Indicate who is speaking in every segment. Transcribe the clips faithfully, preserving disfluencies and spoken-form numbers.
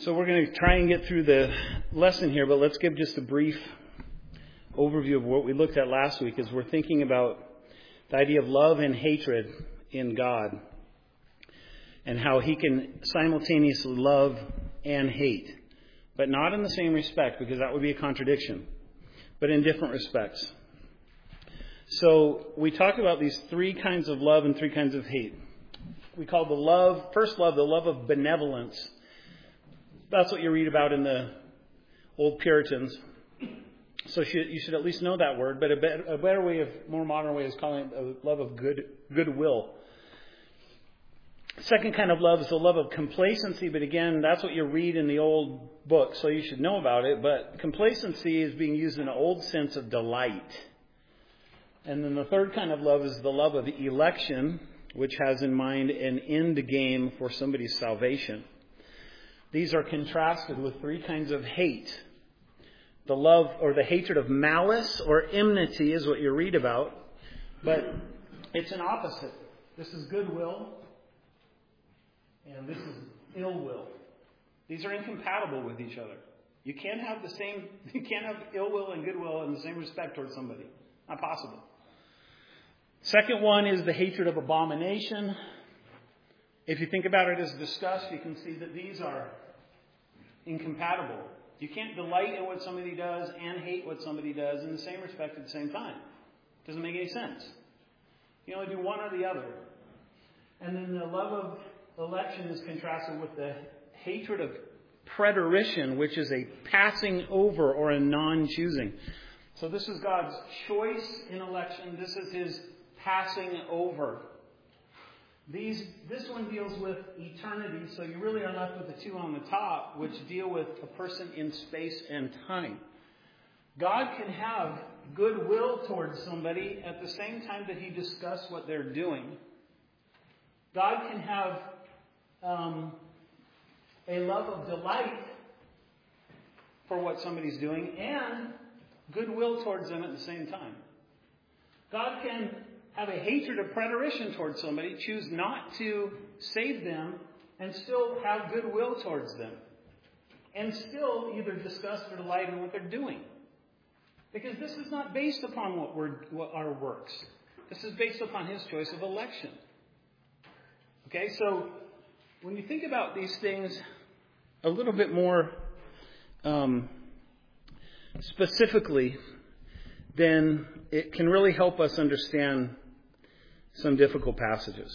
Speaker 1: So we're going to try and get through the lesson here, but let's give just a brief overview of what we looked at last week as we're thinking about the idea of love and hatred in God and how he can simultaneously love and hate, but not in the same respect because that would be a contradiction, but in different respects. So we talked about these three kinds of love and three kinds of hate. We call the love, first love, the love of benevolence. That's what you read about in the old Puritans. So you should at least know that word. But a better, a better way, of more modern way, is calling it a love of good goodwill. Second kind of love is the love of complacency. But again, that's what you read in the old book, so you should know about it. But complacency is being used in an old sense of delight. And then the third kind of love is the love of election, which has in mind an end game for somebody's salvation. These are contrasted with three kinds of hate. The love or the hatred of malice or enmity is what you read about. But it's an opposite. This is goodwill. And this is ill will. These are incompatible with each other. You can't have the same, you can't have ill will and goodwill in the same respect towards somebody. Not possible. Second one is the hatred of abomination. If you think about it as discussed, you can see that these are incompatible. You can't delight in what somebody does and hate what somebody does in the same respect at the same time. Doesn't make any sense. You only do one or the other. And then the love of election is contrasted with the hatred of preterition, which is a passing over or a non-choosing. So this is God's choice in election. This is his passing over. These, this one deals with eternity, so you really are left with the two on the top, which deal with a person in space and time. God can have goodwill towards somebody at the same time that he discusses what they're doing. God can have um, a love of delight for what somebody's doing and goodwill towards them at the same time. God can have a hatred of preterition towards somebody, choose not to save them, and still have goodwill towards them. And still either disgust or delight in what they're doing. Because this is not based upon what, we're, what our works. This is based upon his choice of election. Okay, so when you think about these things a little bit more um, specifically, then it can really help us understand some difficult passages.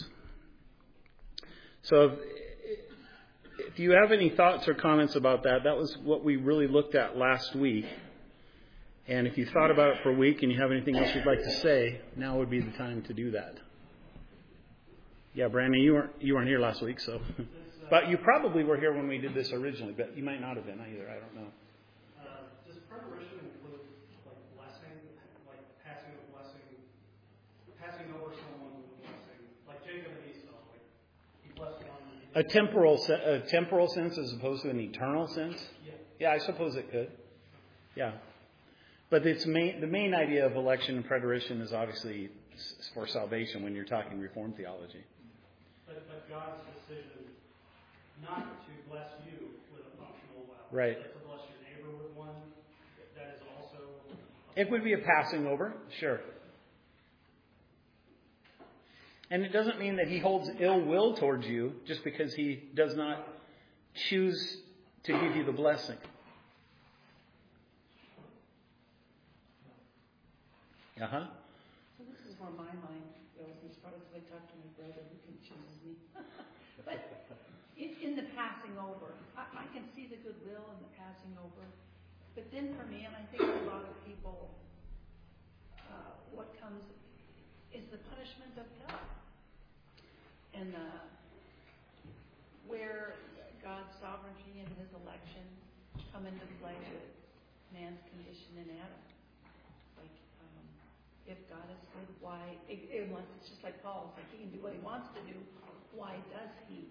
Speaker 1: So if, if you have any thoughts or comments about that, that was what we really looked at last week. And if you thought about it for a week and you have anything else you'd like to say, now would be the time to do that. Yeah, Brandon, you weren't you weren't here last week, so. But you probably were here when we did this originally, but you might not have been either. I don't know.
Speaker 2: Does preterition include like blessing, like passing a blessing, passing over someone with a blessing, like Jacob and Esau, like he blessed one.
Speaker 1: A temporal, a temporal sense as opposed to an eternal sense?
Speaker 2: Yeah.
Speaker 1: Yeah, I suppose it could. Yeah. But it's main, the main idea of election and preterition is obviously for salvation when you're talking Reformed theology.
Speaker 2: But, but God's decision not to bless you with a functional well,
Speaker 1: right.
Speaker 2: but to bless your neighbor with one, that is also...
Speaker 1: It would be a passing over, sure. And it doesn't mean that he holds ill will towards you just because he does not choose to give you the blessing. Uh-huh.
Speaker 3: So this is where my mind goes, as far as I talk to my brother who can choose me. But in, in the passing over, I, I can see the goodwill in the passing over. But then for me, and I think a lot of people, uh, what comes is the punishment of God. And uh, where God's sovereignty and his election come into play with man's condition in Adam. Like, um, if God is good, why, it, it, it's just like Paul, it's like he can do what he wants to do. Why does he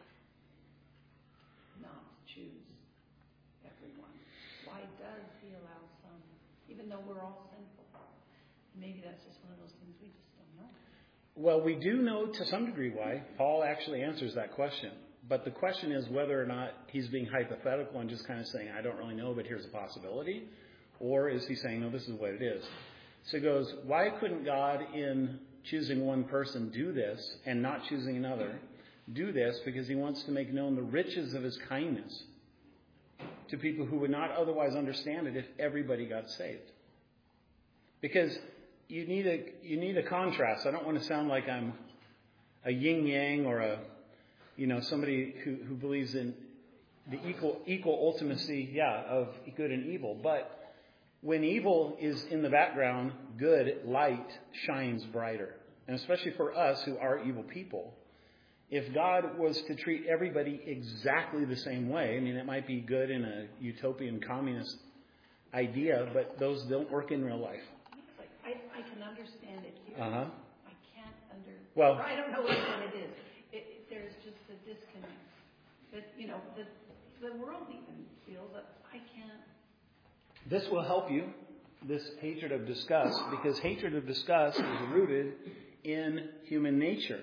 Speaker 3: not choose everyone? Why does he allow some, even though we're all sinful? Maybe that's just one of those things we just don't know.
Speaker 1: Well, we do know to some degree why. Paul actually answers that question. But the question is whether or not he's being hypothetical and just kind of saying, I don't really know, but here's a possibility. Or is he saying, no, this is what it is. So he goes, why couldn't God, in choosing one person, do this and not choosing another? Do this because he wants to make known the riches of his kindness to people who would not otherwise understand it if everybody got saved. Because you need a you need a contrast. I don't want to sound like I'm a yin yang or a you know somebody who, who believes in the equal equal ultimacy, yeah, of good and evil. But when evil is in the background, good light shines brighter. And especially for us who are evil people, if God was to treat everybody exactly the same way, I mean, it might be good in a utopian communist idea, but those don't work in real life.
Speaker 3: It's like, I, I can understand it here.
Speaker 1: Uh-huh.
Speaker 3: I can't under.
Speaker 1: Well,
Speaker 3: I don't know what it is. It, it, there's just a disconnect. That you know, the the world even feels that I can't.
Speaker 1: This will help you. This hatred of disgust, because hatred of disgust is rooted in human nature.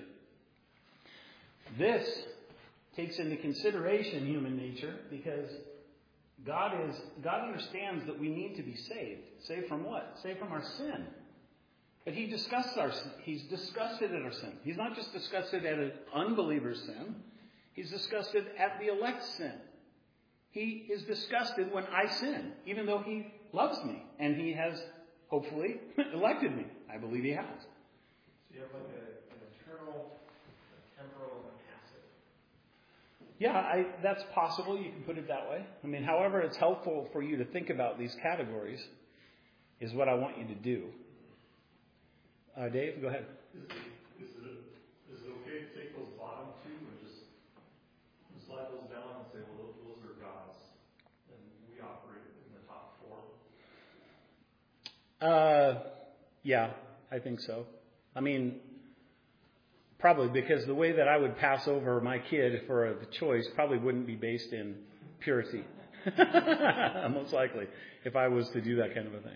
Speaker 1: This takes into consideration human nature because God is God understands that we need to be saved. Saved from what? Saved from our sin. But he disgusted our sin. He's disgusted at our sin. He's not just disgusted at an unbeliever's sin. He's disgusted at the elect's sin. He is disgusted when I sin, even though he loves me. And he has, hopefully, elected me. I believe he has.
Speaker 2: So you have like a, an eternal, a temporal, and a passive.
Speaker 1: Yeah, I, that's possible. You can put it that way. I mean, however it's helpful for you to think about these categories is what I want you to do. Uh, Dave, go ahead.
Speaker 4: Is it, is, it, is it okay to take those bottom two and just slide those down and say, well, those, those are God's, and we operate in the top four?
Speaker 1: Uh, yeah, I think so. I mean, probably because the way that I would pass over my kid for a choice probably wouldn't be based in purity. Most likely, if I was to do that kind of a thing.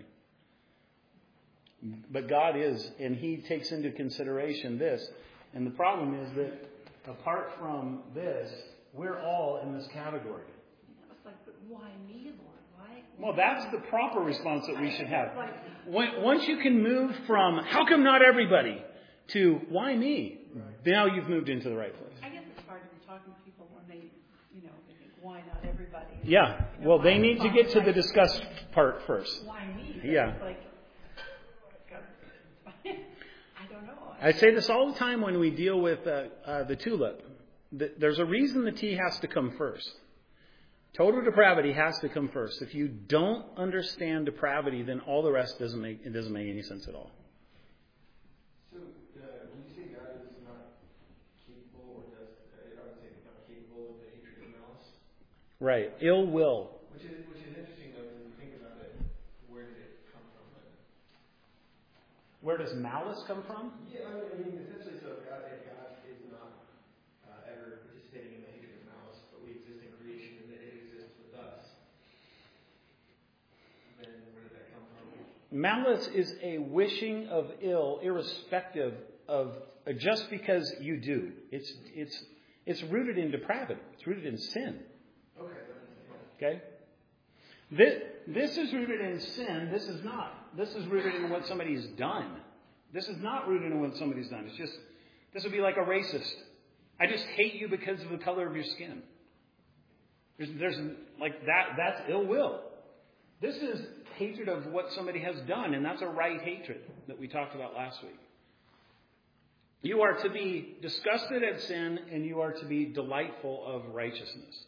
Speaker 1: But God is, and he takes into consideration this. And the problem is that apart from this, we're all in this category.
Speaker 3: I was like, but why me, Lord? Why?
Speaker 1: Well, that's the proper response that we should have. When, once you can move from, how come not everybody, to, why me? Now you've moved into the right place.
Speaker 3: I guess it's hard to be talking to people when they, you know, they think, why not everybody?
Speaker 1: Yeah.
Speaker 3: You know,
Speaker 1: Well, they
Speaker 3: why
Speaker 1: need to
Speaker 3: not
Speaker 1: get to the
Speaker 3: like,
Speaker 1: discuss part first.
Speaker 3: Why me?
Speaker 1: Yeah.
Speaker 3: It's like, I don't know.
Speaker 1: I say this all the time when we deal with uh, uh, the tulip. There's a reason the tea has to come first. Total depravity has to come first. If you don't understand depravity, then all the rest doesn't make it doesn't make any sense at all.
Speaker 5: So, uh, when you say God is not capable, or does, uh, I would say not capable of the hatred of malice?
Speaker 1: Right. Ill will.
Speaker 5: Which is which is interesting though, when you think about it. Where did it come from? Then?
Speaker 1: Where does malice come from?
Speaker 5: Yeah, I mean, I mean essentially, so God, if God is not uh, ever participating in the hatred of malice, but we exist in creation and that it exists with us, then where did that come from?
Speaker 1: Malice is a wishing of ill, irrespective of uh, just because you do. It's it's it's rooted in depravity. It's rooted in sin.
Speaker 5: Okay.
Speaker 1: Okay. This this is rooted in sin. This is not. This is rooted in what somebody's done. This is not rooted in what somebody's done. It's just this would be like a racist. I just hate you because of the color of your skin. There's, there's like that. That's ill will. This is hatred of what somebody has done, and that's a right hatred that we talked about last week. You are to be disgusted at sin, and you are to be delightful of righteousness.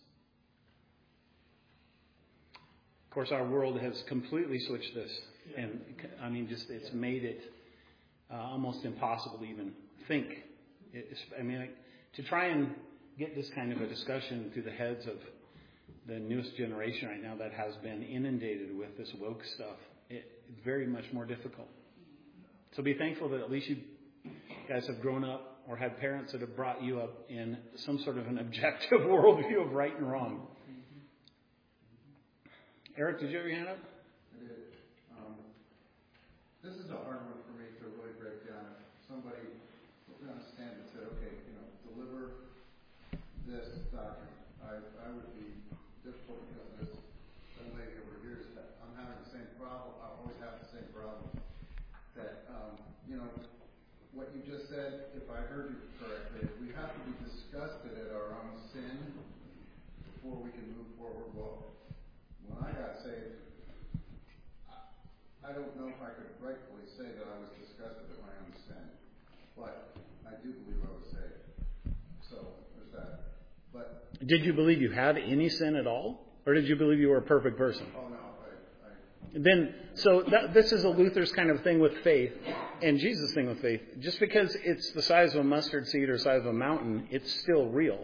Speaker 1: Of course, our world has completely switched this, and I mean, just it's made it uh, almost impossible to even think. It's, I mean, to try and get this kind of a discussion through the heads of the newest generation right now that has been inundated with this woke stuff, it, it's very much more difficult. So be thankful that at least you guys have grown up or had parents that have brought you up in some sort of an objective worldview of right and wrong. Eric, did you have your hand up?
Speaker 6: I did. Um, this is a hard one for me to really break down. If somebody put me on a stand and said, okay, you know, deliver this doctrine. I, I would be difficult because this young lady over here is that I'm having the same problem. I always have the same problem. That, um, you know, what you just said, if I heard you correctly, is we have to be disgusted at our own sin before we can move forward. Well, when I got saved, I, I don't know if I could rightfully say that I was disgusted at my own sin, but I do believe I was saved. So there's that. But
Speaker 1: Did you believe you had any sin at all? Or did you believe you were a perfect person?
Speaker 6: oh no, I, I
Speaker 1: Then, so that, this is a Luther's kind of thing with faith, and Jesus' thing with faith. Just because it's the size of a mustard seed or the size of a mountain, it's still real.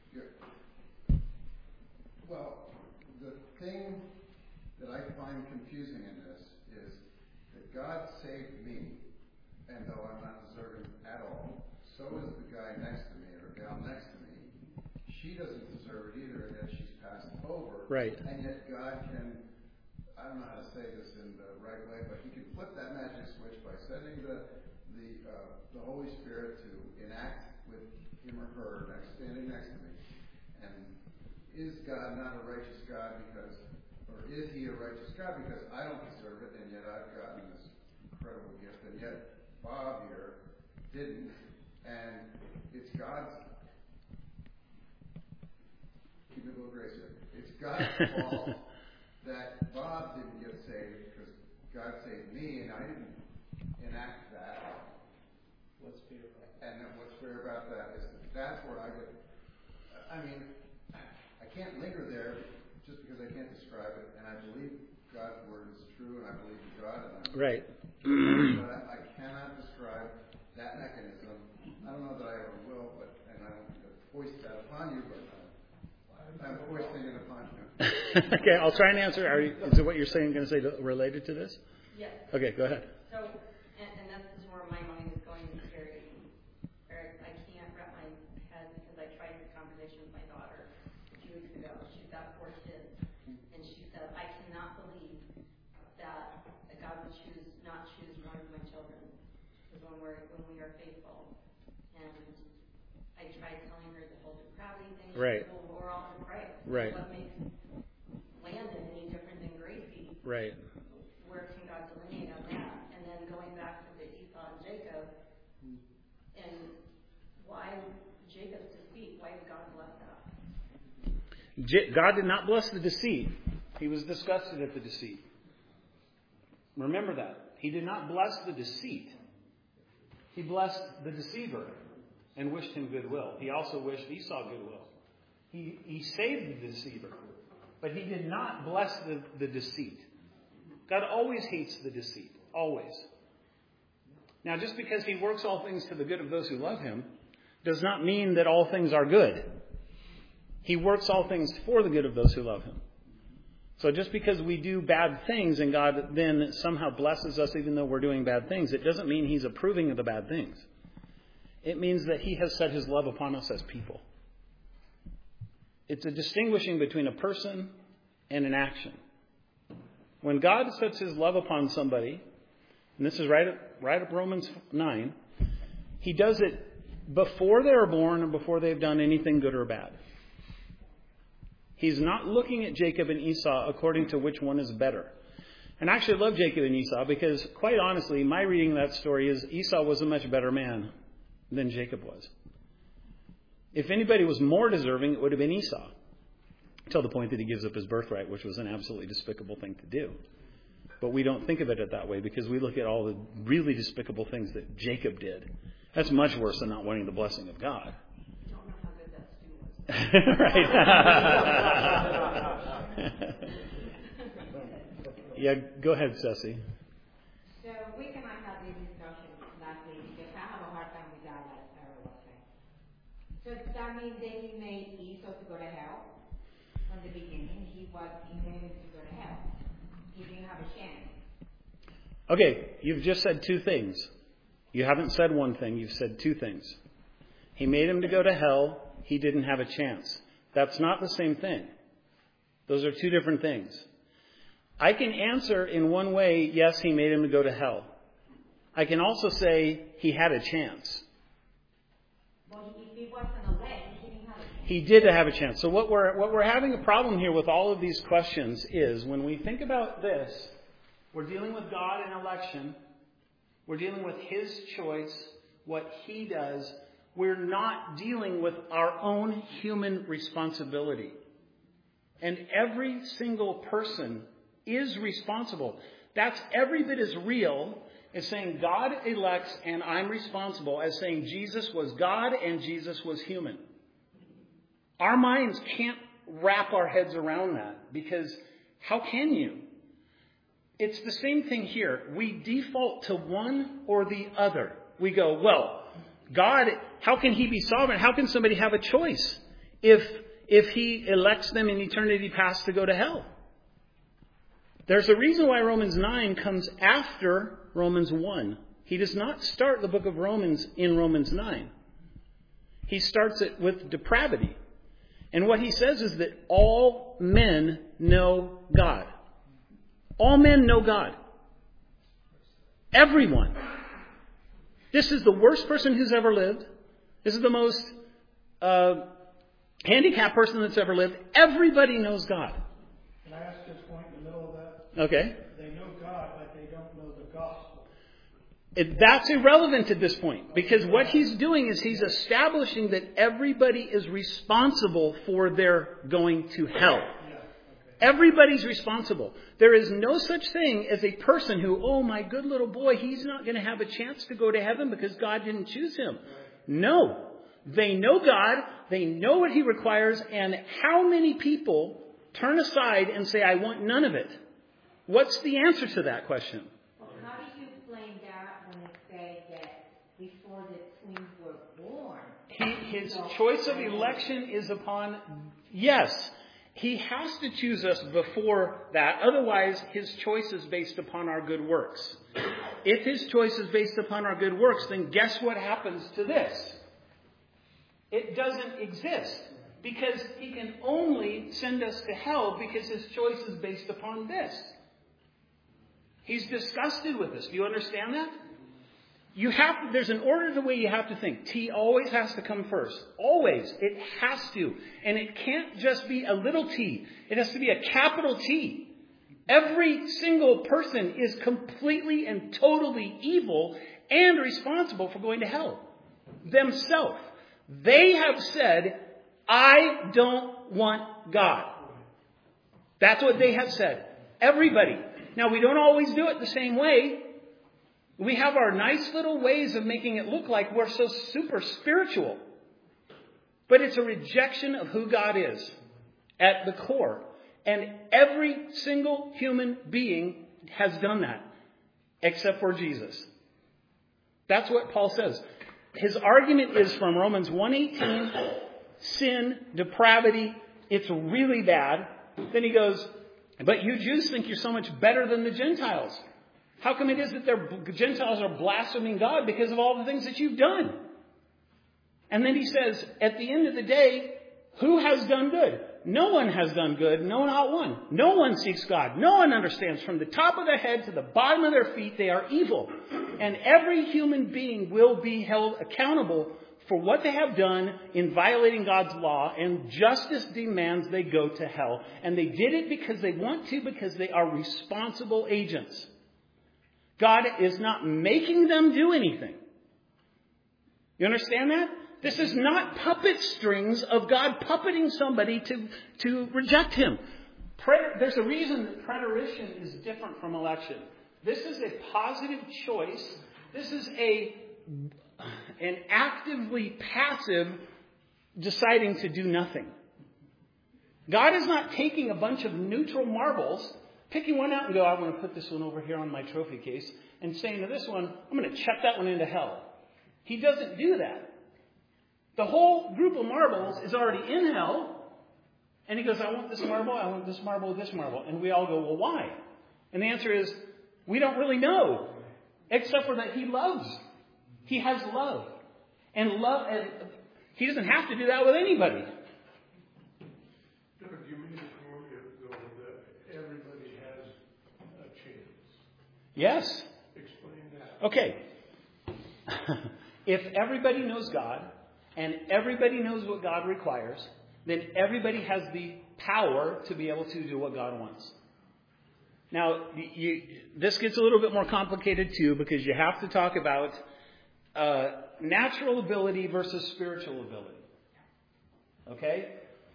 Speaker 6: well, the thing that I find confusing in this is that God saved me, and though I'm not deserving at all, so is the guy next to me or gal next to me. She doesn't deserve it either, and yet she's passed over.
Speaker 1: Right.
Speaker 6: And yet God can, I don't know how to say this in the right way, but He can flip that magic switch by sending the the uh, the Holy Spirit to enact with him or her next, standing next to me. And is God not a righteous God because, or is He a righteous God because I don't deserve it, and yet I've gotten this incredible gift, and yet Bob here didn't, and it's God's. Keep it a little grace here. It's God's fault that Bob didn't get saved because God saved me and I didn't enact that.
Speaker 5: What's fair about that?
Speaker 6: And then what's fair about that is that that's where I get. I mean, I can't linger there just because I can't describe it, and I believe God's word is true, and I believe in God, and I
Speaker 1: Right.
Speaker 6: but I, I cannot describe that mechanism. I don't know that I ever will, but and I don't mean to foist that upon you, but uh, I'm foisting it upon you.
Speaker 1: Okay, I'll try and answer. Are you, is it what you're saying going to say to, related to this?
Speaker 7: Yes.
Speaker 1: Okay, go ahead.
Speaker 7: So, and, and this is where my mind is going very, very, I can't wrap my head because I tried this conversation with my daughter a few weeks ago. She's got four kids, and she said, I cannot believe that, that God would choose, not choose one of my children because when we're, when we are faithful. And I tried telling her the whole depravity thing.
Speaker 1: Right.
Speaker 7: Well, we're all depraved.
Speaker 1: Right.
Speaker 7: What makes Landon any different than Gracie?
Speaker 1: Right.
Speaker 7: Where can God delineate on that? And then going back to the Esau and Jacob, and why Jacob's deceit? Why did God bless that?
Speaker 1: J- God did not bless the deceit. He was disgusted at the deceit. Remember that. He did not bless the deceit. He blessed the deceiver and wished him goodwill. He also wished Esau goodwill. He, he saved the deceiver, but he did not bless the, the deceit. God always hates the deceit. Always. Now, just because He works all things to the good of those who love Him does not mean that all things are good. He works all things for the good of those who love Him. So just because we do bad things and God then somehow blesses us even though we're doing bad things, it doesn't mean He's approving of the bad things. It means that He has set His love upon us as people. It's a distinguishing between a person and an action. When God sets His love upon somebody, and this is right at, right at Romans nine, He does it before they are born and before they've done anything good or bad. He's not looking at Jacob and Esau according to which one is better. And I actually love Jacob and Esau because, quite honestly, my reading of that story is Esau was a much better man than Jacob was. If anybody was more deserving, it would have been Esau. Till the point that he gives up his birthright, which was an absolutely despicable thing to do. But we don't think of it that way because we look at all the really despicable things that Jacob did. That's much worse than not wanting the blessing of God.
Speaker 7: I don't know how good that stew was.
Speaker 1: Right. Yeah, go ahead, Ceci.
Speaker 8: So Wick and I had this discussion last week because I have a hard time with that, as Sarah was saying. So does that mean that He made Esau to go to hell? From the beginning, he was intended to go to hell. He didn't have a chance.
Speaker 1: Okay, you've just said two things. You haven't said one thing, you've said two things. He made him to go to hell. He didn't have a chance. That's not the same thing. Those are two different things. I can answer in one way, yes, He made him to go to hell. I can also say he had a chance.
Speaker 8: But if he wasn't elect, he didn't have a chance.
Speaker 1: He did have a chance. So what we're what we're having a problem here with all of these questions is when we think about this, we're dealing with God and election. We're dealing with His choice, what He does. We're not dealing with our own human responsibility. And every single person is responsible. That's every bit as real as saying God elects and I'm responsible as saying Jesus was God and Jesus was human. Our minds can't wrap our heads around that because how can you? It's the same thing here. We default to one or the other. We go, well, God, how can He be sovereign? How can somebody have a choice if if He elects them in eternity past to go to hell? There's a reason why Romans nine comes after Romans one. He does not start the book of Romans in Romans nine. He starts it with depravity. And what he says is that all men know God. All men know God. Everyone. This is the worst person who's ever lived. This is the most uh, handicapped person that's ever lived. Everybody knows God.
Speaker 2: Can I ask just point in the middle of that?
Speaker 1: Okay.
Speaker 2: They know God, but they don't know the gospel.
Speaker 1: It, that's irrelevant at this point because what he's doing is he's establishing that everybody is responsible for their going to hell. Everybody's responsible. There is no such thing as a person who, oh, my good little boy, he's not going to have a chance to go to heaven because God didn't choose him. No. They know God. They know what He requires. And how many people turn aside and say, I want none of it? What's the answer to that question?
Speaker 8: Well, how do you explain that when it says that before the twins were born?
Speaker 1: He, his choice of election is upon, yes. He has to choose us before that. Otherwise, His choice is based upon our good works. If His choice is based upon our good works, then guess what happens to this? It doesn't exist. Because He can only send us to hell because His choice is based upon this. He's disgusted with us. Do you understand that? You have to, there's an order to the way you have to think. T always has to come first. Always. It has to. And it can't just be a little t. It has to be a capital T. Every single person is completely and totally evil and responsible for going to hell. Themselves. They have said, I don't want God. That's what they have said. Everybody. Now, we don't always do it the same way. We have our nice little ways of making it look like we're so super spiritual. But it's a rejection of who God is at the core. And every single human being has done that, except for Jesus. That's what Paul says. His argument is from Romans one eighteen, sin, depravity, it's really bad. Then he goes, but you Jews think you're so much better than the Gentiles. How come it is that the Gentiles are blaspheming God? Because of all the things that you've done. And then he says, at the end of the day, who has done good? No one has done good. No, not one. No one seeks God. No one understands. From the top of their head to the bottom of their feet, they are evil. And every human being will be held accountable for what they have done in violating God's law. And justice demands they go to hell. And they did it because they want to, because they are responsible agents. God is not making them do anything. You understand that? This is not puppet strings of God puppeting somebody to, to reject Him. There's a reason that preterition is different from election. This is a positive choice. This is a an actively passive deciding to do nothing. God is not taking a bunch of neutral marbles, picking one out and go, I want to put this one over here on my trophy case, and saying to this one, I'm going to chuck that one into hell. He doesn't do that. The whole group of marbles is already in hell, and he goes, I want this marble, I want this marble, this marble. And we all go, well, why? And the answer is, we don't really know, except for that He loves. He has love. And love, and He doesn't have to do that with anybody.
Speaker 9: Doug, you made a point though that everybody has a chance.
Speaker 1: Yes.
Speaker 9: Explain that.
Speaker 1: Okay. If everybody knows God, and everybody knows what God requires, then everybody has the power to be able to do what God wants. Now, you, this gets a little bit more complicated too, because you have to talk about uh, natural ability versus spiritual ability. Okay?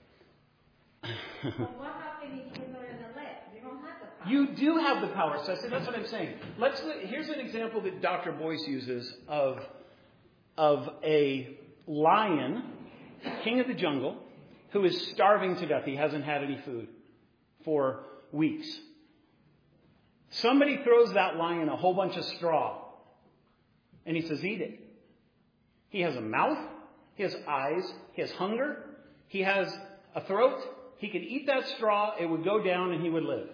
Speaker 8: But what happens if you're not elect? You don't have the power.
Speaker 1: You do have the power. So I said, that's what I'm saying. Let's. Here's an example that Doctor Boyce uses of of a lion, king of the jungle, who is starving to death. He hasn't had any food for weeks. Somebody throws that lion a whole bunch of straw, and he says, eat it. He has a mouth, he has eyes, he has hunger, he has a throat. He could eat that straw, it would go down, and he would live.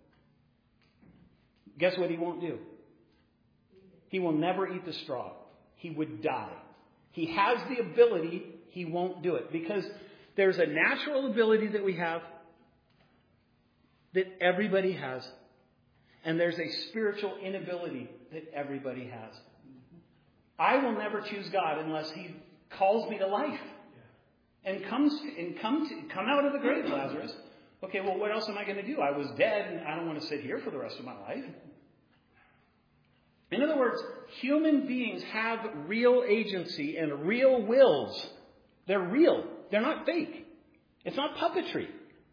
Speaker 1: Guess what he won't do? He will never eat the straw. He would die. He has the ability, he won't do it. Because there's a natural ability that we have that everybody has. And there's a spiritual inability that everybody has. I will never choose God unless He calls me to life. And comes to, and come to, come out of the grave, Lazarus. Okay, well, what else am I going to do? I was dead, and I don't want to sit here for the rest of my life. In other words, human beings have real agency and real wills. They're real. They're not fake. It's not puppetry.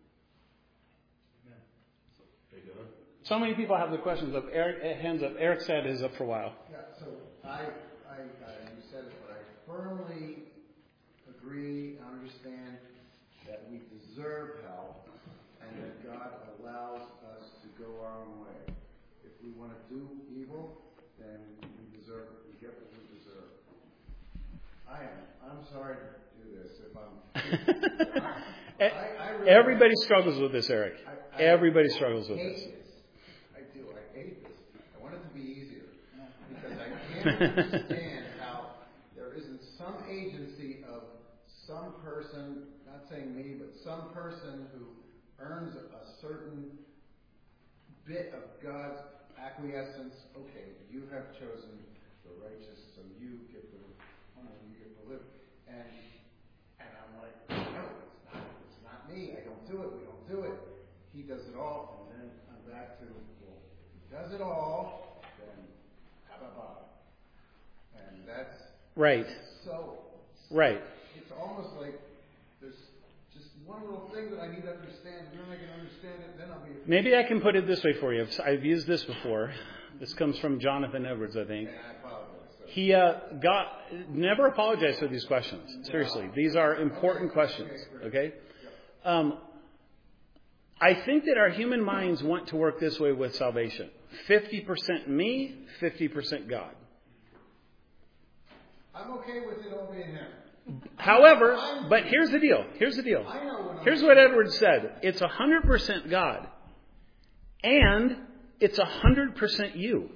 Speaker 1: So many people have the questions up. Eric, hands up. Eric's hand is up for a while.
Speaker 6: Yeah, so I, I, uh, you said it, but I firmly agree and understand that we deserve hell and that God allows us to go our own way. If we want to do evil, then we deserve it. We get what we deserve. I am. I'm sorry to do this. If I'm. I, I, I really
Speaker 1: Everybody struggles with this, Eric.
Speaker 6: I, I,
Speaker 1: Everybody struggles with
Speaker 6: hate
Speaker 1: this.
Speaker 6: this. I do. I hate this. I want it to be easier because I can't understand how there isn't some agency of some person, not saying me, but some person who earns a certain bit of God's acquiescence. Okay, you have chosen the righteous, so you get the, you know, you get to live. And and I'm like, no, it's not. It's not me. I don't do it. We don't do it. He does it all, and then I'm back to, well, he does it all, then how about it? And that's
Speaker 1: Right.
Speaker 6: so.
Speaker 1: Right.
Speaker 6: It's almost like there's just one little thing that I need to understand, and then I can understand it, then I'll be...
Speaker 1: Maybe I can put it this way for you. I've used this before. This comes from Jonathan Edwards, I think.
Speaker 6: And I apologize. So.
Speaker 1: He uh, got never apologize for these questions. Seriously, these are important questions. Okay. Um, I think that our human minds want to work this way with salvation: fifty percent me, fifty percent God.
Speaker 6: I'm okay with it all being him.
Speaker 1: However, but here's the deal. Here's the deal.
Speaker 6: I know when
Speaker 1: Here's
Speaker 6: I'm
Speaker 1: what Edwards said. It's one hundred percent God. And it's one hundred percent you.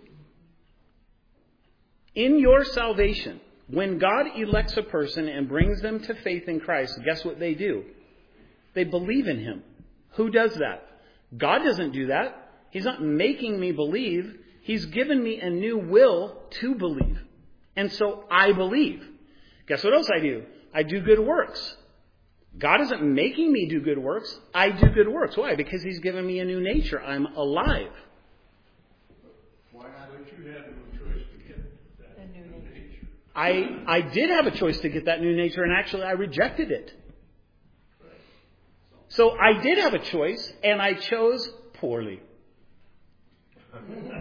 Speaker 1: In your salvation, when God elects a person and brings them to faith in Christ, guess what they do? They believe in Him. Who does that? God doesn't do that. He's not making me believe. He's given me a new will to believe. And so I believe. Guess what else I do? I do good works. God isn't making me do good works. I do good works. Why? Because He's given me a new nature. I'm alive.
Speaker 6: Why not?
Speaker 9: But you had no choice to get that new nature.
Speaker 1: I, I did have a choice to get that new nature, and actually I rejected it. So I did have a choice, and I chose poorly.
Speaker 2: So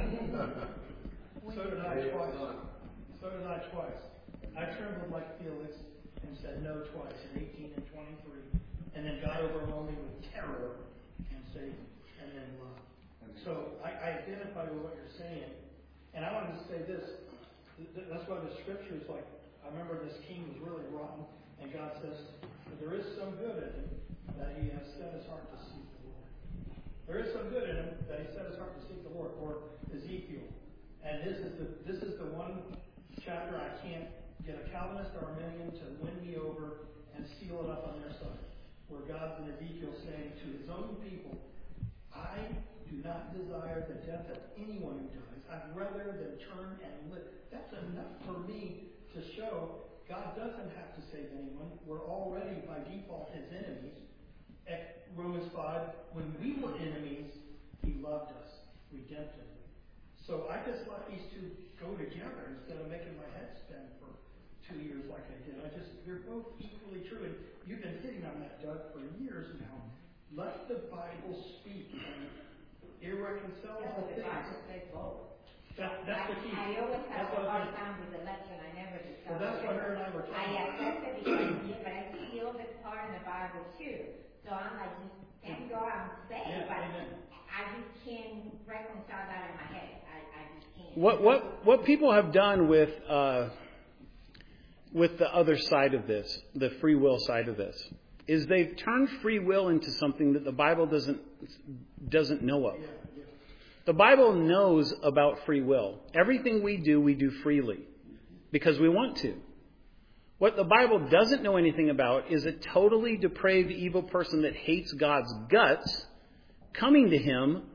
Speaker 2: did I twice. So did I twice. I trembled like Felix and said no twice in eighteen and twenty-three, and then God overwhelmed me with terror and saved me, and then love. So I, I identify with what you're saying, and I wanted to say this. That's why the scripture is like, I remember this king was really rotten, and God says, there is some good in him that he has set his heart to seek the Lord. There is some good in him that he set his heart to seek the Lord, or Ezekiel. And this is the this is the one chapter I can't get a Calvinist or Arminian to win me over and seal it up on their side, where God's in Ezekiel saying to His own people, I do not desire the death of anyone who dies. I'd rather than turn and live. That's enough for me to show God doesn't have to save anyone. We're already, by default, his enemies. At Romans five, when we were enemies, he loved us redemptively. So I just let these two go together instead of making my head spin for two years like I did. I just, they're both equally true. And you've been hitting on that, Doug, for years now. Let the Bible speak and irreconcilable
Speaker 8: Yeah, but the Bible says both.
Speaker 2: That, that's the key.
Speaker 8: I, I always have
Speaker 2: That's
Speaker 8: a
Speaker 2: what
Speaker 8: hard
Speaker 2: I-
Speaker 8: time with election. I never discovered.
Speaker 2: Well, that's what her and I were
Speaker 8: I
Speaker 2: talking about.
Speaker 8: accept it because, yeah, but I feel this part in the Bible too. So I'm like, thank God I'm saved,
Speaker 2: Yeah,
Speaker 8: but
Speaker 2: amen.
Speaker 8: I just can't reconcile that in my head. I, I just can't.
Speaker 1: What what what people have done with uh, with the other side of this, the free will side of this, is they've turned free will into something that the Bible doesn't doesn't know of.
Speaker 2: Yeah, yeah.
Speaker 1: The Bible knows about free will. Everything we do, we do freely because we want to. What the Bible doesn't know anything about is a totally depraved, evil person that hates God's guts coming to him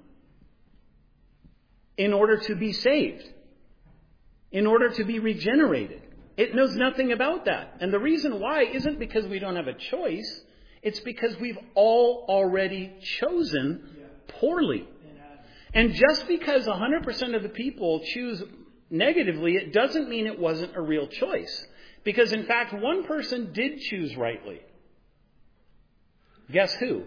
Speaker 1: in order to be saved, in order to be regenerated. It knows nothing about that. And the reason why isn't because we don't have a choice. It's because we've all already chosen poorly. And just because one hundred percent of the people choose negatively, it doesn't mean it wasn't a real choice. Because in fact, one person did choose rightly. Guess who?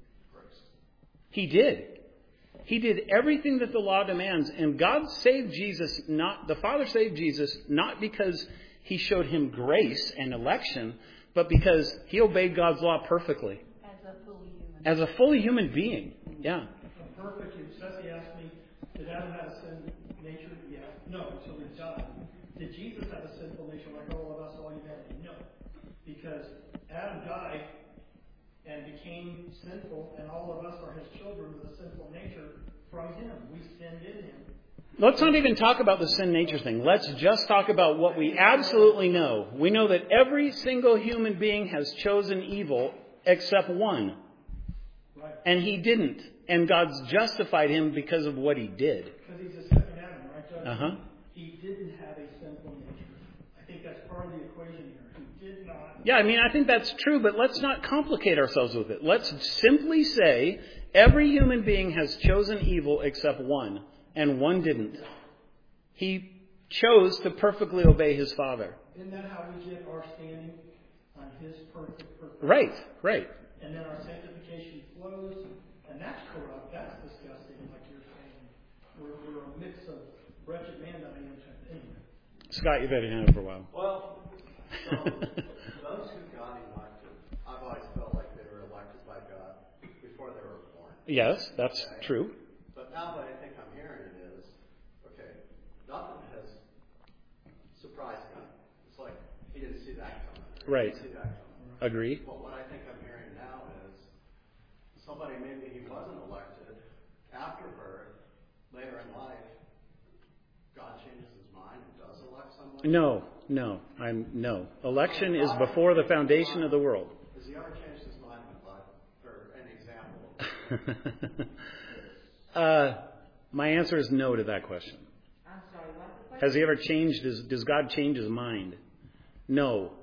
Speaker 1: He did. He did everything that the law demands. And God saved Jesus, not, the Father saved Jesus, not because he showed him grace and election, but because he obeyed God's law perfectly.
Speaker 3: As a fully human.
Speaker 1: As a fully human being. Yeah.
Speaker 2: A perfect, Ceci asked me, did Adam have a sin nature? Yeah. No, until he died. Did Jesus have a sinful nature like all of us, all humanity? No. Because Adam died and became sinful, and all of us are his children with a sinful nature from him. We sinned in him.
Speaker 1: Let's not even talk about the sin nature thing. Let's just talk about what we absolutely know. We know that every single human being has chosen evil except one.
Speaker 2: Right.
Speaker 1: And he didn't. And God's justified him because of what he did.
Speaker 2: Because he's a second Adam, right, Judge?
Speaker 1: Uh-huh.
Speaker 2: He didn't have a sinful nature. I think that's part of the equation here. He did not.
Speaker 1: Yeah, I mean, I think that's true, but let's not complicate ourselves with it. Let's simply say every human being has chosen evil except one, and one didn't. He chose to perfectly obey his Father.
Speaker 2: Isn't that how we get our standing on his perfect purpose?
Speaker 1: Right, right.
Speaker 2: And then our sanctification flows, and that's corrupt. That's disgusting, like you're saying. We're, we're a mix of wretched man that I am. Anyway.
Speaker 1: Scott, you've had your hand up for a while.
Speaker 10: Well, so those who God elected, I've always felt like they were elected by God before they were born.
Speaker 1: Yes, that's
Speaker 10: okay?
Speaker 1: true.
Speaker 10: But now what I think I'm hearing is, okay, nothing has surprised God. It's like he didn't see that coming.
Speaker 1: Right.
Speaker 10: He didn't see that coming.
Speaker 1: Agree.
Speaker 10: But what I think I'm hearing now is somebody maybe he wasn't elected after birth, later in life, God changes his mind and does elect somebody?
Speaker 1: No, no, I'm no. Election is before the foundation of the world.
Speaker 10: Has he ever changed his mind in life? For an example?
Speaker 1: uh, my answer is no to that question.
Speaker 8: I'm sorry, what's the question?
Speaker 1: Has he ever changed his, does God change his mind? No.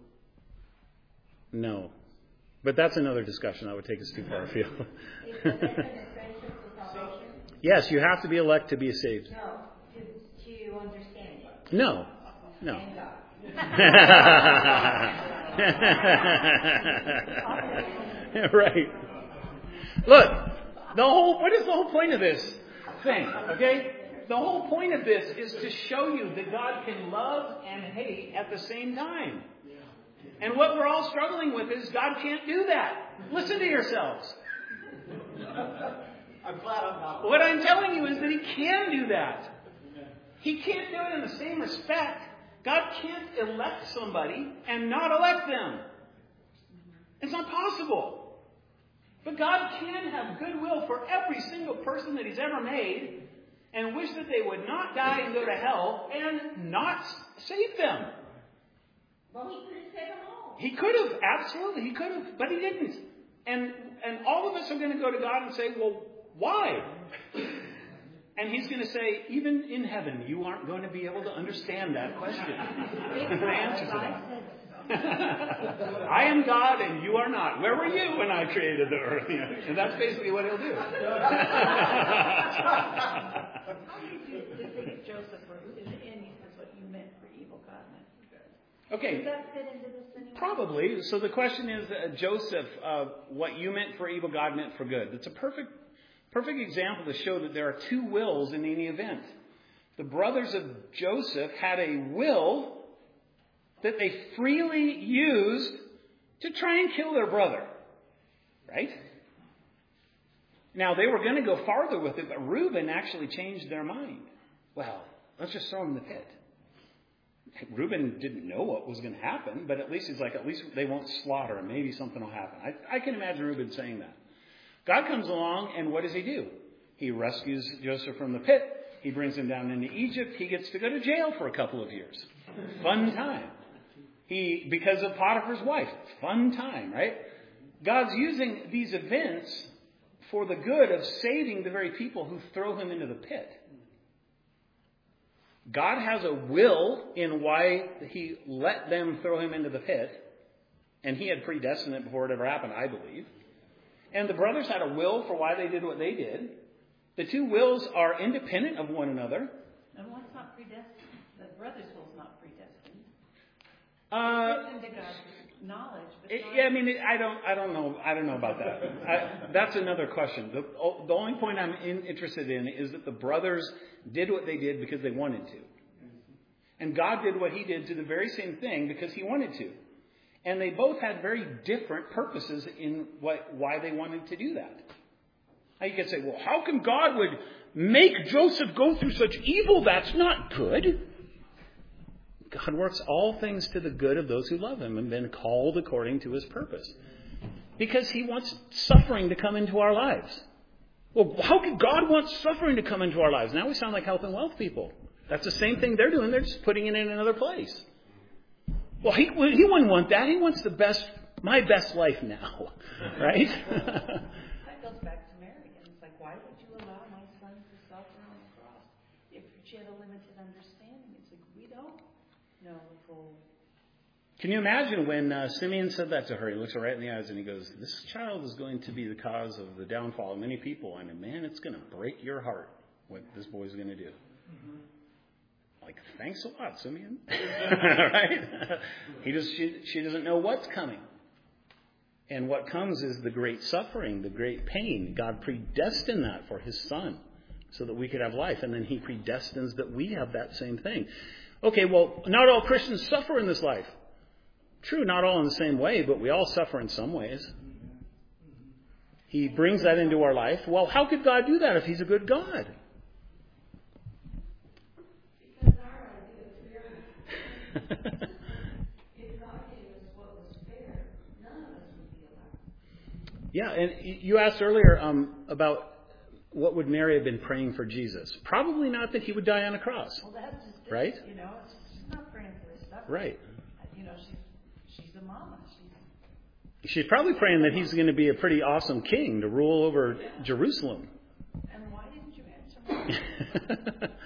Speaker 1: No. But that's another discussion. That would take us too far afield.
Speaker 8: Is the lesson essential to salvation?
Speaker 1: Yes, you have to be elect to be saved.
Speaker 8: No, to, to understand it.
Speaker 1: No. No.
Speaker 8: Thank God.
Speaker 1: Right. Look, the whole, what is the whole point of this thing? Okay? The whole point of this is to show you that God can love and hate at the same time. And what we're all struggling with is God can't do that. Listen to yourselves.
Speaker 10: I'm glad I'm not.
Speaker 1: What I'm telling you is that He can do that. He can't do it in the same respect. God can't elect somebody and not elect them. It's not possible. But God can have goodwill for every single person that He's ever made and wish that they would not die and go to hell and not save them.
Speaker 8: Well, he could have said them all.
Speaker 1: He could have, absolutely, He could have, but He didn't. And and all of us are going to go to God and say, well, why? And he's going to say, even in heaven, you aren't going to be able to understand that question. The answer to that. I am God and you are not. Where were you when I created the earth? You know, and that's basically what he'll do.
Speaker 3: How did you think Joseph wrote in the end, he says what you meant for evil, God meant for good?
Speaker 1: Okay.
Speaker 3: Does that fit into this anyway?
Speaker 1: Probably. So the question is, uh, Joseph, uh, what you meant for evil, God meant for good. It's a perfect, perfect example to show that there are two wills in any event. The brothers of Joseph had a will that they freely used to try and kill their brother. Right? Now, they were going to go farther with it, but Reuben actually changed their mind. Well, let's just throw him in the pit. Reuben didn't know what was going to happen, but at least he's like, at least they won't slaughter him. Maybe something will happen. I, I can imagine Reuben saying that. God comes along, and what does he do? He rescues Joseph from the pit. He brings him down into Egypt. He gets to go to jail for a couple of years. Fun time. He, because of Potiphar's wife. Fun time, right? God's using these events for the good of saving the very people who throw him into the pit. God has a will in why he let them throw him into the pit. And he had predestined it before it ever happened, I believe. And the brothers had a will for why they did what they did. The two wills are independent of one another.
Speaker 3: And one's not predestined. The brother's will's not predestined.
Speaker 1: Uh,
Speaker 3: It's into God's knowledge. But
Speaker 1: it,
Speaker 3: not
Speaker 1: yeah, I mean, it, I don't, I don't know, I don't know about that. I, that's another question. The, the only point I'm in, interested in is that the brothers did what they did because they wanted to, and God did what He did to the very same thing because He wanted to, and they both had very different purposes in what why they wanted to do that. Now you could say, well, how come God would make Joseph go through such evil? That's not good. God works all things to the good of those who love Him and been called according to His purpose. Because He wants suffering to come into our lives. Well, how could God want suffering to come into our lives? Now we sound like health and wealth people. That's the same thing they're doing. They're just putting it in another place. Well, He, he wouldn't want that. He wants the best, my best life now. Right?
Speaker 3: That goes back to Mary again. It's like, why would you allow my son to suffer on the cross if she had a limited understanding? It's like, we don't. No, full.
Speaker 1: Can you imagine when uh, Simeon said that to her? He looks her right in the eyes and he goes, this child is going to be the cause of the downfall of many people. And man, it's going to break your heart what this boy's going to do. Mm-hmm. Like, thanks a lot, Simeon. Right? He just, she, she doesn't know what's coming. And what comes is the great suffering, the great pain. God predestined that for His Son so that we could have life. And then He predestines that we have that same thing. Okay, well, not all Christians suffer in this life. True, not all in the same way, but we all suffer in some ways. He brings that into our life. Well, how could God do that if He's a good God?
Speaker 7: Because our idea is fairness. If God gave us what was fair, none of us would be allowed.
Speaker 1: Yeah, and you asked earlier um, about what would Mary have been praying for Jesus? Probably not that He would die on a cross.
Speaker 3: Well, that's just it.
Speaker 1: Right?
Speaker 3: You know, it's, she's not praying for His stuff.
Speaker 1: Right.
Speaker 3: You know, she's she's a mama. She's
Speaker 1: She's probably praying that He's going to be a pretty awesome king to rule over
Speaker 3: yeah.
Speaker 1: Jerusalem.
Speaker 3: And why didn't you answer me?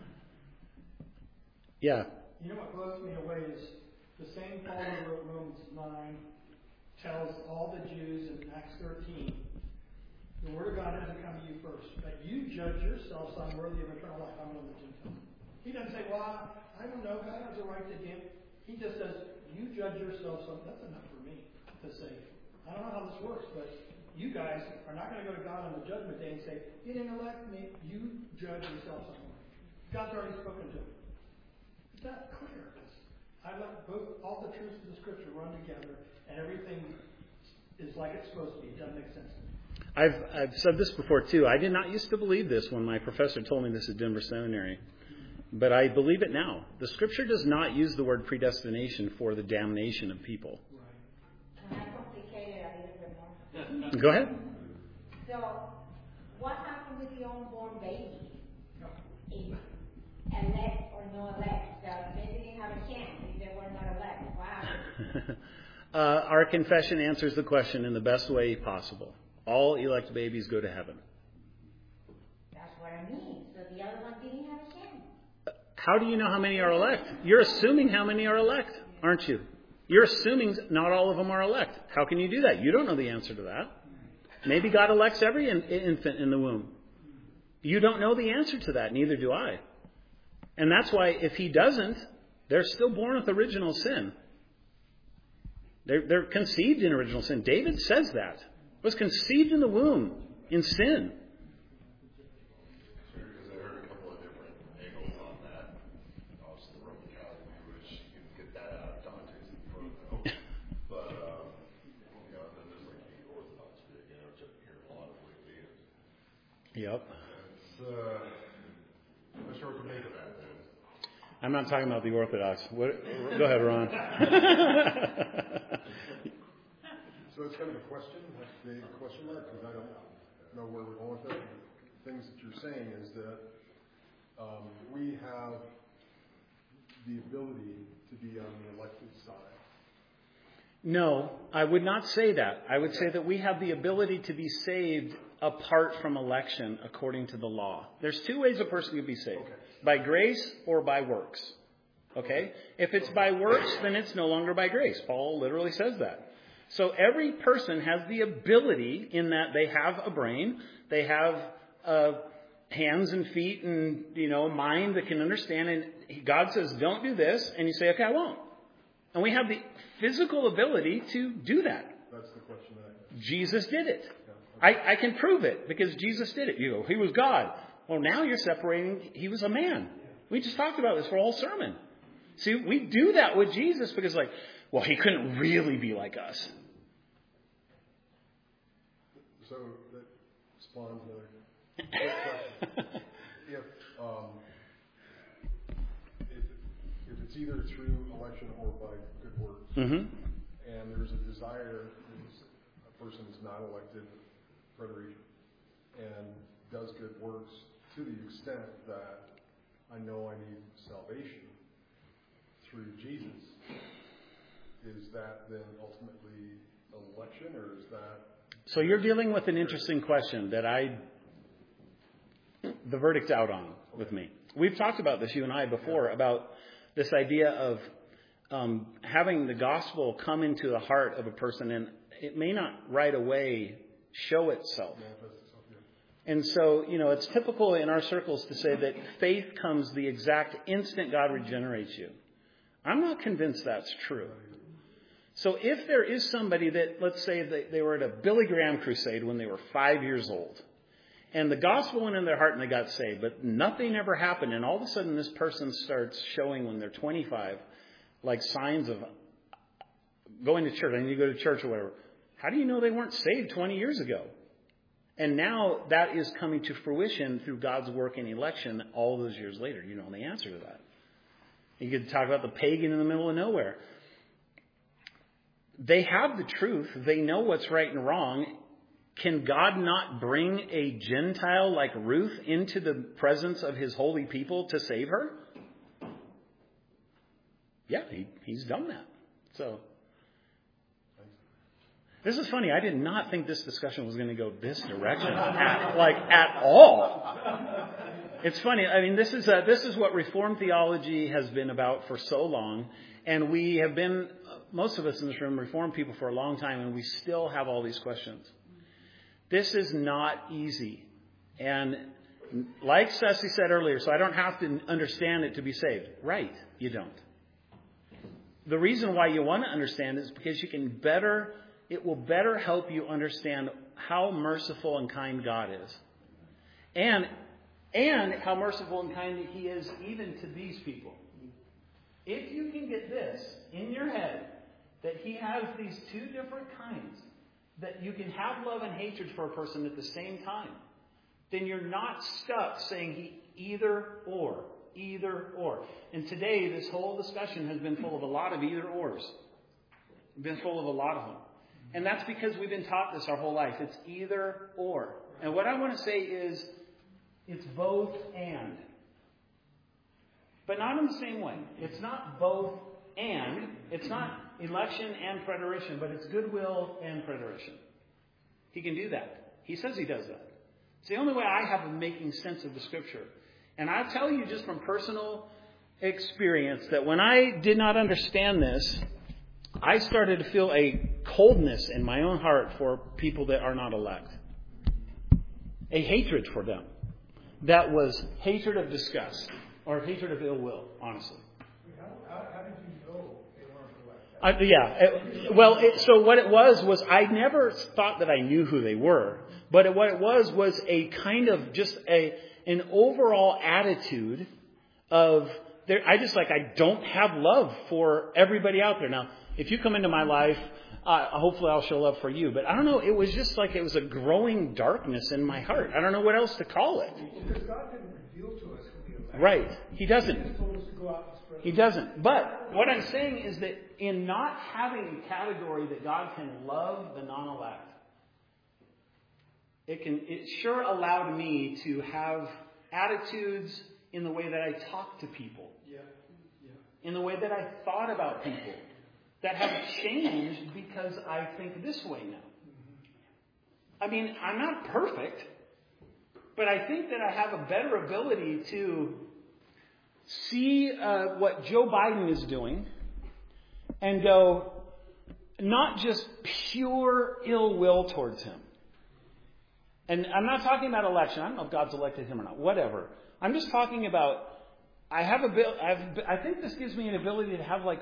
Speaker 1: Yeah.
Speaker 2: You know what blows me away is the same Paul who wrote Romans nine tells all the Jews in Acts thirteen, the Word of God hasn't come to you first, but you judge yourselves unworthy of eternal life. I'm on the Gentiles. He doesn't say, well, I, I don't know, God has a right to give. He just says, you judge yourselves. That's enough for me to say. I don't know how this works, but you guys are not going to go to God on the judgment day and say, you didn't elect me. You judge yourselves unworthy. God's already spoken to him. Is that clear? I let both all the truths of the Scripture run together, and everything is like it's supposed to be. It doesn't make sense to me.
Speaker 1: I've I've said this before too. I did not used to believe this when my professor told me this at Denver Seminary, but I believe it now. The Scripture does not use the word predestination for the damnation of people.
Speaker 8: Can I complicate it a little bit more?
Speaker 1: Go ahead.
Speaker 8: So, what happened with the unborn baby? If elect or no elect? So they didn't have a chance if they were not elect. Wow.
Speaker 1: uh, our confession answers the question in the best way possible. All elect babies go to heaven.
Speaker 8: That's what I mean. so the other one didn't have a chance.
Speaker 1: How do you know how many are elect? You're assuming how many are elect, aren't you? You're assuming not all of them are elect. How can you do that? You don't know the answer to that. Maybe God elects every in, infant in the womb. You don't know the answer to that. Neither do I. And that's why if he doesn't, they're still born with original sin. They're, they're conceived in original sin. David says that. Was conceived in the womb in sin.
Speaker 11: Sure, because I heard a couple of different angles on that. Also, the Roman Catholic view, which you can get that out of Dante's Inferno. But, um, you know, then there's like the Orthodox view, you know, which I've heard a lot of lately.
Speaker 1: Yep.
Speaker 11: It's, uh, I'm not sure what to make of that, then.
Speaker 1: I'm not talking about the Orthodox. What, go ahead, Ron.
Speaker 12: So it's kind of a question, like a big question mark, because I don't know where we're going with it. The things that you're saying is that um, we have the ability to be on the elected side.
Speaker 1: No, I would not say that. I would say that we have the ability to be saved apart from election according to the law. There's two ways a person can be saved.
Speaker 12: Okay.
Speaker 1: By grace or by works. Okay? If it's by works, then it's no longer by grace. Paul literally says that. So every person has the ability in that they have a brain, they have uh, hands and feet and, you know, mind that can understand. And God says, don't do this. And you say, okay, I won't. And we have the physical ability to do that.
Speaker 12: That's the question that I
Speaker 1: Jesus did it.
Speaker 12: Yeah, okay.
Speaker 1: I, I can prove it because Jesus did it. You go, he was God. Well, now you're separating, he was a man. We just talked about this for a whole sermon. See, we do that with Jesus because, like, well, he couldn't really be like us.
Speaker 12: So that spawns another question. if, um, if if it's either through election or by good works,
Speaker 1: Mm-hmm.
Speaker 12: and there's a desire, there's a person is not elected, preterism, and does good works to the extent that I know I need salvation through Jesus, is that then ultimately election, or is that...
Speaker 1: So you're dealing with an interesting question that I, the verdict's out on with me. We've talked about this, you and I, before, about this idea of um, having the gospel come into the heart of a person, and it may not right away show itself. And so, you know, it's typical in our circles to say that faith comes the exact instant God regenerates you. I'm not convinced that's true. So if there is somebody that, let's say that they were at a Billy Graham crusade when they were five years old, and the gospel went in their heart and they got saved, but nothing ever happened, and all of a sudden this person starts showing when they're twenty-five, like signs of going to church. I need to go to church or whatever. How do you know they weren't saved twenty years ago? And now that is coming to fruition through God's work in election all those years later. You know the answer to that. You could talk about the pagan in the middle of nowhere. They have the truth. They know what's right and wrong. Can God not bring a Gentile like Ruth into the presence of his holy people to save her? Yeah, he, he's done that. So, this is funny. I did not think this discussion was going to go this direction, at, like at all. It's funny. I mean, this is a, this is what Reformed theology has been about for so long, and we have been, most of us in this room, Reformed people for a long time, and we still have all these questions. This is not easy, and like Ceci said earlier, so I don't have to understand it to be saved. Right? You don't. The reason why you want to understand is because you can better. It will better help you understand how merciful and kind God is. And, and how merciful and kind He is even to these people. If you can get this in your head, that He has these two different kinds, that you can have love and hatred for a person at the same time, then you're not stuck saying He either or, either or. And today, this whole discussion has been full of a lot of either ors. Been full of a lot of them. And that's because we've been taught this our whole life. It's either or. And what I want to say is, it's both and. But not in the same way. It's not both and. It's not election and preterism, but it's goodwill and preterism. He can do that. He says he does that. It's the only way I have of making sense of the Scripture. And I tell you just from personal experience that when I did not understand this, I started to feel a coldness in my own heart for people that are not elect. A hatred for them. That was hatred of disgust or hatred of ill will, honestly.
Speaker 9: How, how, how did you know they weren't elect?
Speaker 1: I, yeah. It, well, it, so what it was was I never thought that I knew who they were. But it, what it was was a kind of just a an overall attitude of, there, I just like, I don't have love for everybody out there. Now, if you come into my life, uh, hopefully I'll show love for you. But I don't know, it was just like it was a growing darkness in my heart. I don't know what else to call it.
Speaker 9: Because God didn't reveal to us who He elected.
Speaker 1: Right. He
Speaker 9: He
Speaker 1: doesn't.
Speaker 9: just told us to go out and spread
Speaker 1: He doesn't. But what I'm saying is that in not having a category that God can love the non-elect, it can, it sure allowed me to have attitudes in the way that I talk to people.
Speaker 9: Yeah. Yeah.
Speaker 1: In the way that I thought about people. That have changed because I think this way now. I mean, I'm not perfect. But I think that I have a better ability to see uh, what Joe Biden is doing and go, not just pure ill will towards him. And I'm not talking about election. I don't know if God's elected him or not. Whatever. I'm just talking about, I have a bill. I've, I think this gives me an ability to have like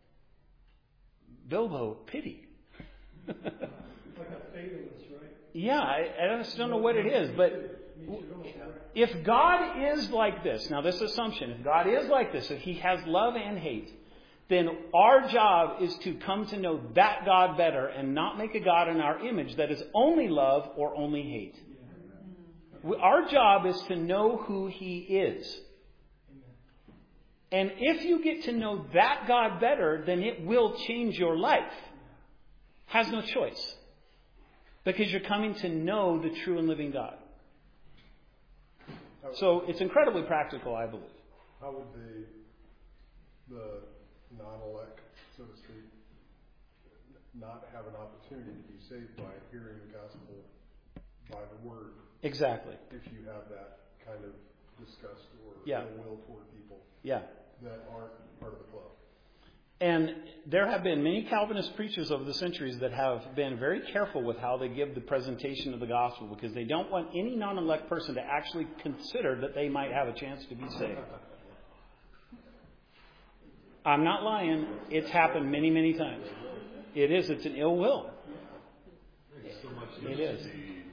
Speaker 1: Bilbo pity.
Speaker 9: Like a fatalist, right?
Speaker 1: Yeah, I, I just don't know what it is. But if God is like this, now this assumption, if God is like this, if He has love and hate, then our job is to come to know that God better and not make a God in our image that is only love or only hate. Our job is to know who He is. And if you get to know that God better, then it will change your life. Has no choice. Because you're coming to know the true and living God. So it's incredibly practical, I believe.
Speaker 12: How would the the non-elect, so to speak, not have an opportunity to be saved by hearing the gospel by the word?
Speaker 1: Exactly.
Speaker 12: If you have that kind of disgust or
Speaker 1: yeah.
Speaker 12: ill will toward people
Speaker 1: yeah.
Speaker 12: that aren't part of the club.
Speaker 1: And there have been many Calvinist preachers over the centuries that have been very careful with how they give the presentation of the gospel because they don't want any non-elect person to actually consider that they might have a chance to be saved. I'm not lying. It's happened many, many times. It is. It's an ill will. It is.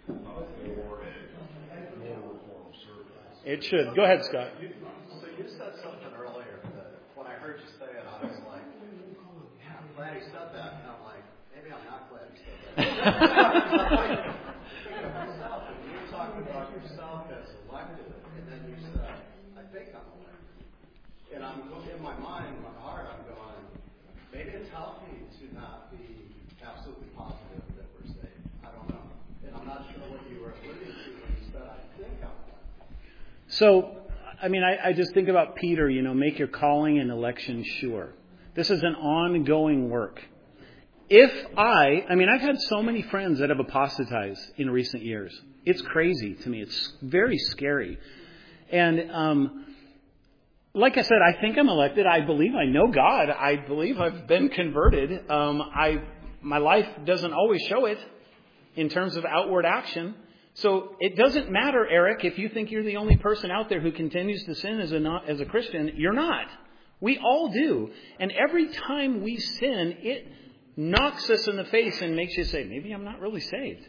Speaker 1: It should. Go ahead, Scott.
Speaker 10: So you said something earlier that when I heard you say it, I was like, yeah, I'm glad he said that. And I'm like, maybe I'm not glad he said that. Think of yourself. And you were talking about yourself as elected, and then you said, I think I'm elected. And I'm in my mind, in my heart, I'm going, maybe it's healthy to not be absolutely positive that we're saved. I don't know. And I'm not sure what you were alluding to when you said, I think I'm elected.
Speaker 1: So, I mean, I, I just think about Peter, you know, make your calling and election sure. This is an ongoing work. If I, I mean, I've had so many friends that have apostatized in recent years. It's crazy to me. It's very scary. And, um, like I said, I think I'm elected. I believe I know God. I believe I've been converted. Um, I, my life doesn't always show it in terms of outward action. So it doesn't matter, Eric, if you think you're the only person out there who continues to sin as a not, as a Christian. You're not. We all do. And every time we sin, it knocks us in the face and makes you say, maybe I'm not really saved.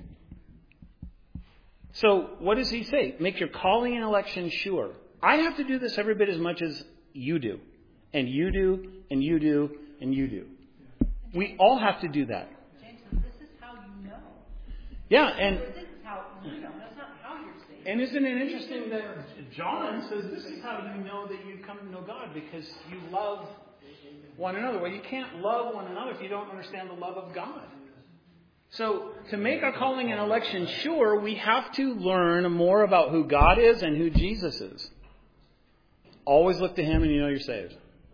Speaker 1: So what does he say? Make your calling and election sure. I have to do this every bit as much as you do. And you do, and you do, and you do. We all have to do that.
Speaker 3: James, this is how you know.
Speaker 1: Yeah, and...
Speaker 3: How you know, that's not how you're saved.
Speaker 1: And isn't it interesting that John says this is how you know that you've come to know God, because you love one another. Well, you can't love one another if you don't understand the love of God. So to make our calling and election sure, we have to learn more about who God is and who Jesus is. Always look to Him and you know you're saved.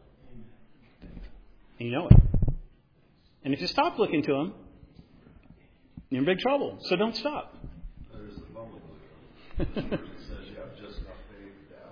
Speaker 1: And you know it. And if you stop looking to Him, you're in big trouble. So don't stop.
Speaker 11: There's the bumblebee.